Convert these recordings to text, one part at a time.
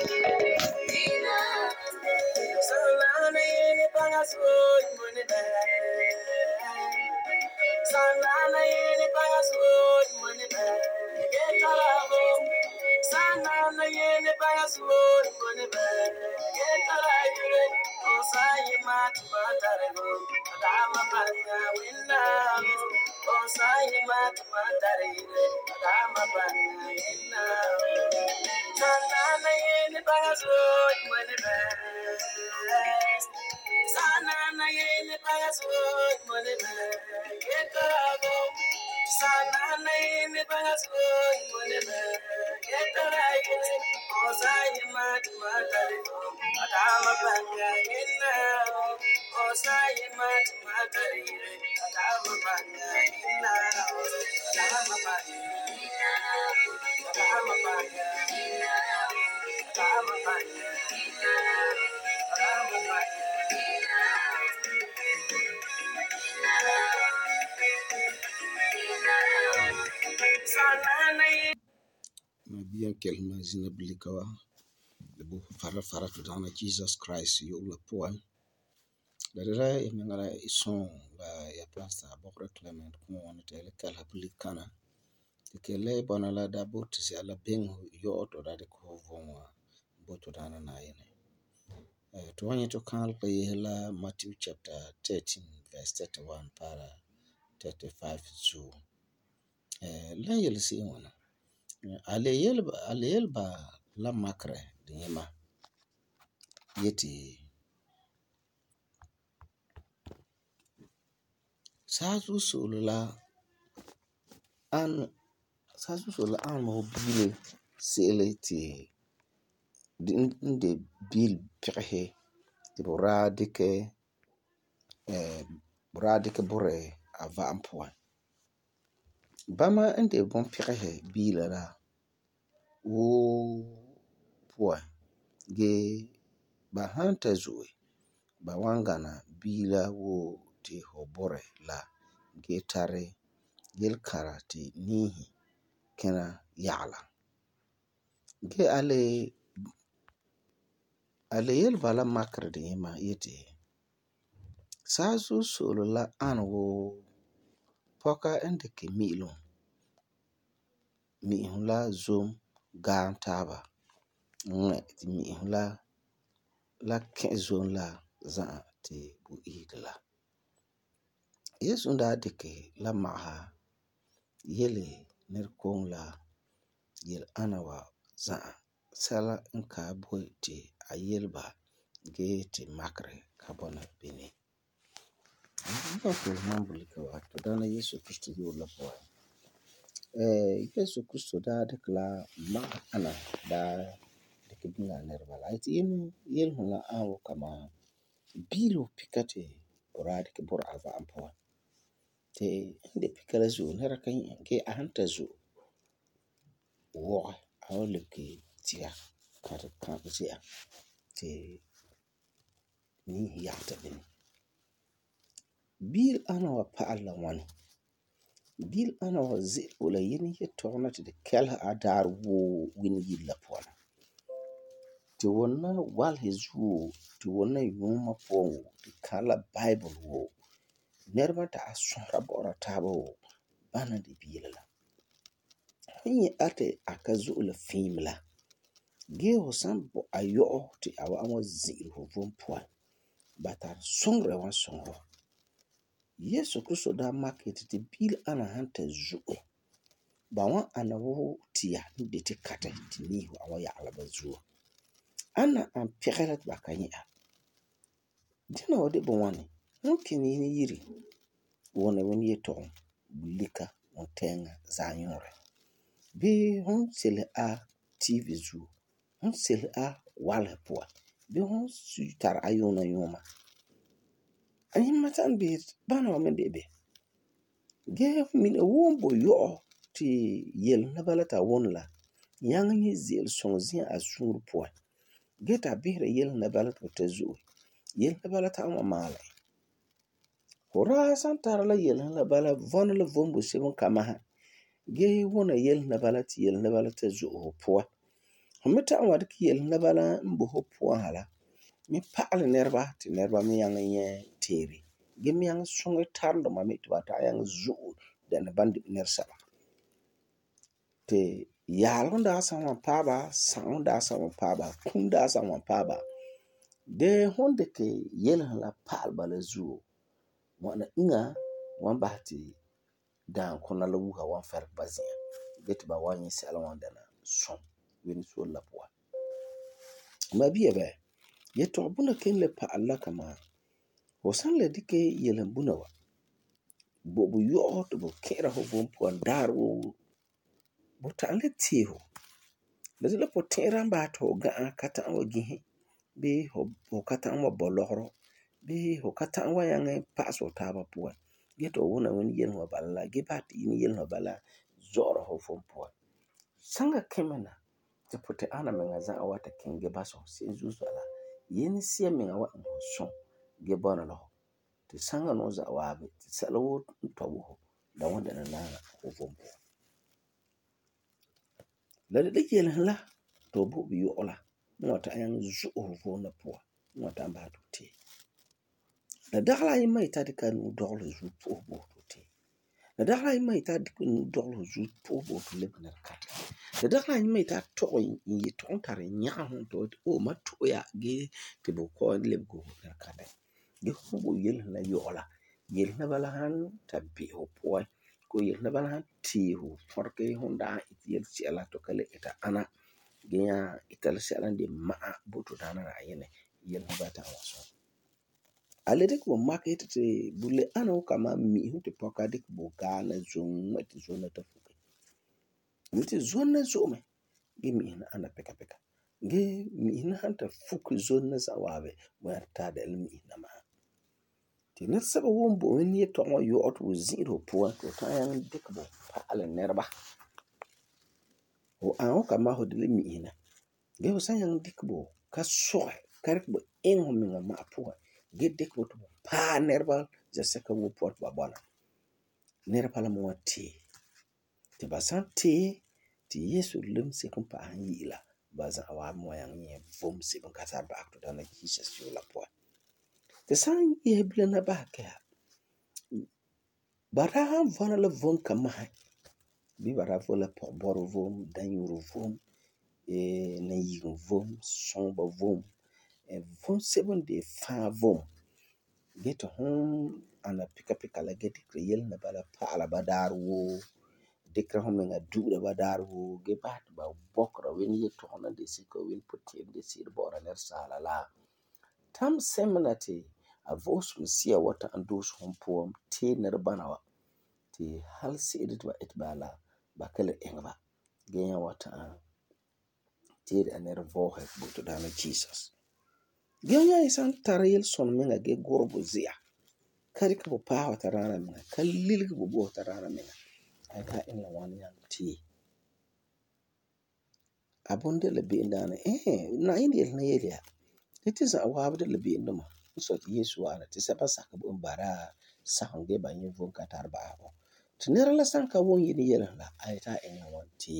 Sanana yene pangaswoy money. Sanana yene pangaswoy money. Get alabo. Sanana yene pangaswoy money. Get alabo. Osayi matumatarego. Adama banga winna. Osayi matumatarego. Adama banga winna. Sanana yene pangaswoy money. Sanana yene pangaswoy money. Get alabo. Sanana yene pangaswoy money. Get alabo. Osayi matumatarego. Adama banga winna. Osayi matumatarego. Adama banga winna. Adama banga winna. Adama banga winna. Adama banga winna. Adama banga winna. Sanana yene Mabia kelma zina blikawa lebu fara to dana Jesus Christ yo la poa darira emengara ison la ya plasta bokre Clement ko wona tele kala blikana kele bona la da bot si ala ben yo to da ko vonwa boto dana na yene to wani to kan ko yela Matthew chapter 13 verse 31 para 35 to la yel si wona ale yel ba la makre dima yeti sasu solo an mo bile sele ti de bil pehe ti boradike bore ava ampoa bama inde bon pehe bila la wo poa ge ba hanta zuwe ba wangana bila wo ti hobore la ge tare gel karati nihi kena yala ge ale yel bala makre de ma yeti sasu solo la an wo poka ende ke mi la zoom gaan taba ti mi la ke zon la za ti bu idla yesu da deke la maha yele ner kong la yel anawa za sala nka boy ti ayelba ge ti makre kabona bini ko mambuli ka to dana Yesu Kristo yo la po Yesu Kristo da dekla ma ana da deke binga nerbala iti yel huna awo kama bilo pikate borade ke bor ava ampo te inde pikala zo nera kan ke ahanta zo wo awle ke tia kan tia te ni yata bin bil ana wa paala wani bil ana wa zi wala yin ye tona te kala adar wo win yilla pona te wonna wal hezu te wonna yuma po te kala bible wo nerba ta asura bora tabo bana de bilala hinye ate akazu la fimla ge hosan bo ayo te awa amo zi ho vom po batar songre wan songo Yesu Kristo da market ti bil ana hanta zuwe ba wan ana wo tia de te kata ti ni ho awa ya alaba zuwa ana an pekala ba kanya dina wode bo wani mungkin ni yiri wona woni yeto bulika montenga zanyore bi hon sele a TV zu hon sele a wala po bi hon sutar ayona yoma ani matan bi bana wa men bebe ge min wombo yo ti yel na balata wonla yang ni zel sonzia asur po geta bihre yel na balata tezu yel na balata ma mala hora santara la yel na bala von la vombo sebon kama ge wona yel na balati tezu po me ta an wad ki yel na bala mbo ho puan hala mi paɣali niriba ti niriba mi yang nye teeri gi mi yang suŋi tarindi ma mi ti ba ta yang zuɣu dani bandi nirsaba ti yaalum daa san wan paaba saŋum daa san wan paaba kum daa san wan paaba de honde ke yel la paal bala zuo wana inga wan bahti dan kuna la wuha wan fer bazia get ba wan yi sala wan dana som wen so la poa ma biye be ye to buna ken le paal la kama ho san le dike yelan buna wa bo bu yo to bo kera ho bon puan dar wo bo ta le ti ho le po tera ba to ga kata wa gihi be ho kata wa bolohro be ho kata wa yang paso taba puan geto wona wen yen wa balla ge bat yin yen wa bala zoro ho fon puan sanga kemena te pote ana menga za awata kenge baso sin zuzala yen sia menga wa no so ge bona lo te sanga no za wa be te salo to wo da wanda na ho fon puan la de yen la to bu bi ola ngota yang zu ho fon na puan ngota ba to te la dagla yi mai ta de kan doglo zu po bo to te la dagla yi mai ta de kan doglo zu po bo to le na kata la dagla yi mai ta to yi to tare nya hon to o ma to ya ge te bo ko le go na kata ge ho bo yel na yola yel na bala han ta bi ho po ko yel na bala han ti ho forke honda yel ci ala to kale ita ana ge ya ital ci ala de ma bo to dana ra yene yel na bata waso alede ko market te bule ano kama mi hunte poka dik boga na zon wati zona ta fuke miti zona zome ge mi na ana peka peka ge mi na hanta fuku zona zawabe wa ta da mi na ma ti na saba wombo wani to mo yo otu zero po to ta yan dik bo pa ala nerba o an kama ho de mi na ge o san yan dik bo ka so karek bo en ho mi ma po ge dik bo to pa nerba za saka wo pot babana nerba la mo ti ti basante ti yesu lum se kun pa an yila baza awa mo yang ye vom se kun kata ba to dana jesus yo la po te san ye bla na ba ka bara han vona la von kama bi bara vola po boro vom dan yuru vom na yi vom son ba vom vom se bon de fa vom get home ana pika pika la get kriyel na bala pa ala badar wo dekra home nga dura badar wo ge bat ba bokra wen ye to na de siko wen potem de sir bora ner sala la tam seminati a vos musia wata andos hompoam te ner banawa te hal se edit ba et bala ba kala engba ge ya wata te ner vo ha buto dana jesus ge nya isan tarayel son menga ge gorbo zia kari ka pa wata rana menga kalil ka bo wata rana menga ai ka in la wani yang ti abonde le be ndana na indi na yelia it is a wabde le be ndoma so yesu ala ti sapa saka bo bara sange ba yin von katar ba ho tinera la sanka won yin yela la ai ta in la wan ti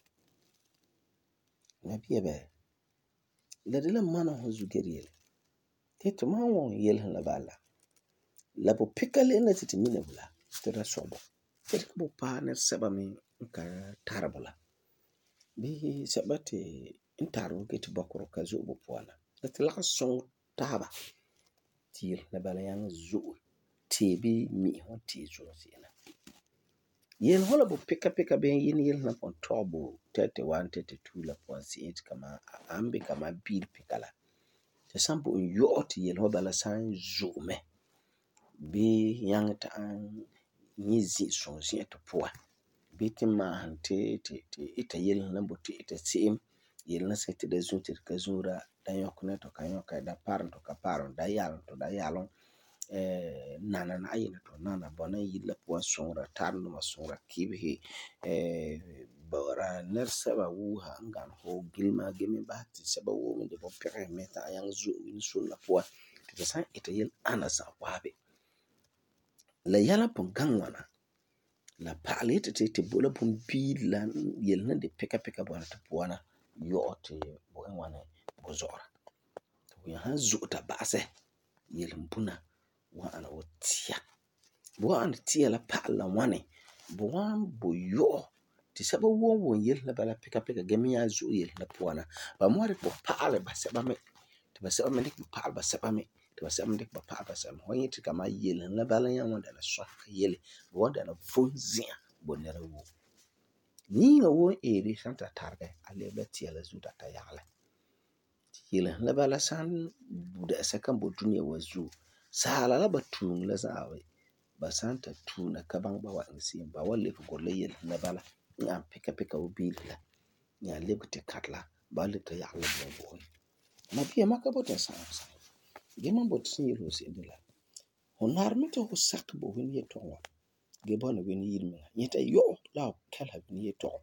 na biye be le de la mana ho zugeriel te to ma won yela la bala la bo pikale na ti mina bula te da sobo te ko pa ne saba mi ka tarabula bi sabate intaro ke ti bakoro ka zo bo pona te la son taba tir na bala yang zo tebi mi hon ti zo sina yen hola bo pika pika be yin yel na on tobo 31 32 la point 8 kama ambe kama bil pikala te sampo yo ti yel ho bala san zo me bi yang ta an ni zi so si to poa bitin ma hante te ita yel na bote ita sim yel na se te de zunti ka zura da yokne to kan yoka da paran to ka paran da yalon to da yalon nana na ayina to nana bona yilla po songra tarno ma songra kibe bora ner saba wu ha ngan ho gilma gemi ba ti saba wu min de bo pere meta yang zu min sulla po te san ita yel ana sa wabe la yala pon gangwana la palete te bola pon bi la yel na de peka peka bona to poana yo te bo wane bo zora to ya han zo ta base yelin buna wa ana wotia bo an tia la pa la wane bo wan bo yo ti saba wo yel la bala pika gemi ya zo yel la puana ba mo bo pa le ba saba me ti ba saba me dik pa ba saba me ti ba saba dik pa ba saba ho yiti kama yel la bala ya wanda la so yel bo wanda na fonzia bo ne wo ni ga wo eri santa targe ale ba tia la zuta ta yale yel la bala san da sakan bo duniya wazu sala la batung la zawe ba santa tuna kabang ba wa ngsi ba wale ko le yel la bala ya pika wo bil la ya lebte katla ba le ta yale bo ma pia makabote sa gema bot sin yelo se de la honar mete ho sak bo wen ye to ge bon wen yirmi yeta yo la kala wen ye to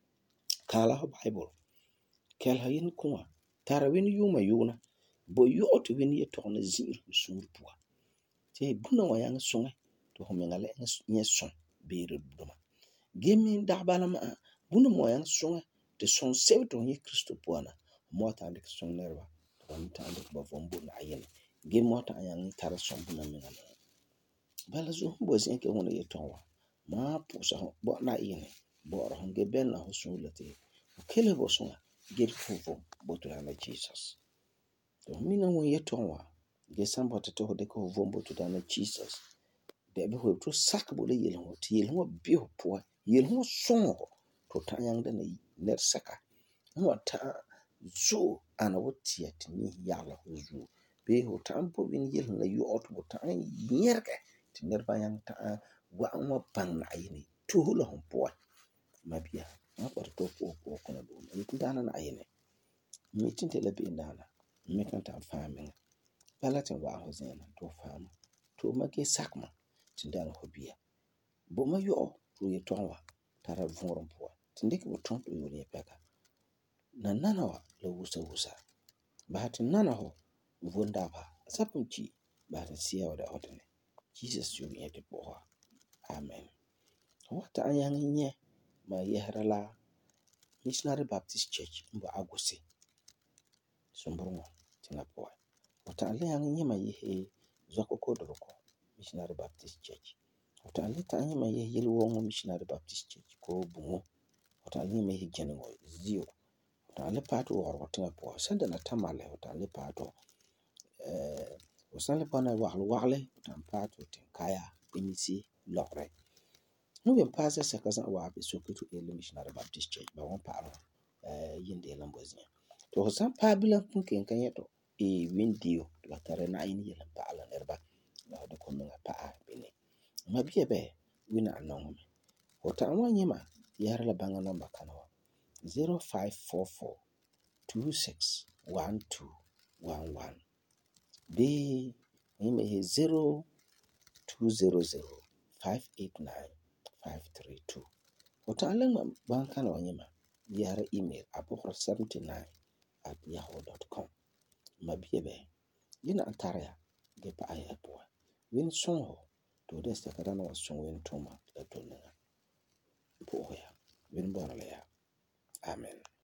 kala ho bible kala yin kuma tara wen yuma yuna bo yo to wen ye to na zir sur puwa te buna wa yang sunga to ho mengale nye son bere duma gemi da bala ma buna mo yang sunga te son sew to ye kristo puwa na mo ta de son nerwa to ta de ba vombo na yin ge mo ta yang tara son buna mengale bala zo bo sin ke wona ye to wa ma pu sa bo na yin bo ro ge ben na ho sulate kele bo sunga get fofo bo to na Jesus to mina won ye to wa ge sambo to de ko vombo to na Jesus de be ho to sak bo le yel ho ti yel ho bi ho po yel ho son to ta yang de na ner saka mo ta zo ana wotia ti ni yala ho zo be ho tampo bin yel na yu ot bo ta yerke ti ner ba yang ta wa mo pan na yini to ho lo ho po mabia ma ko to ko na do mi dana na yini mi tinte la bi dana mi kan ta famin palatin wa ho zena to fam to ma ke sakma ti dana ho bia bo ma yo to ye tonwa tara voron po ti ndike bo ton to yo ne peka na nana wa la wusa ba ti nana ho vonda ba sapunci ba ta siya wa da odene Jesus yo ye te po amen wata anyang nye ma yehrala Missionary Baptist Church mbo aguse sombrungo tinga po wata ale yang nye ma yehe zokoko doroko Missionary Baptist Church wata ale ta nye ma yehe yelwo Missionary Baptist Church ko bungo wata ale ma yehe jengo zio wata ale pato woro tinga po sanda na tamale wata ale pato wasale pana wagle wata pato tinkaya emisi logre no pasa sakasa wa be sokoto ele Missionary Baptist Church ba won paro yinde lambozia to san pabila punken kan yeto windio la tare na ini yela pala nerba la de ko nga pa bene ma bia be wina anon me wota wanyima yara la banga number kanawa 0544 261211 be ime 0200 589 532 wata alang banka na wanyima yara email apokra79@yahoo.com mabiebe yina antaria ge pa ay apwa win sonho to desta kadana wa son win toma la tonga po ya win bona la ya amen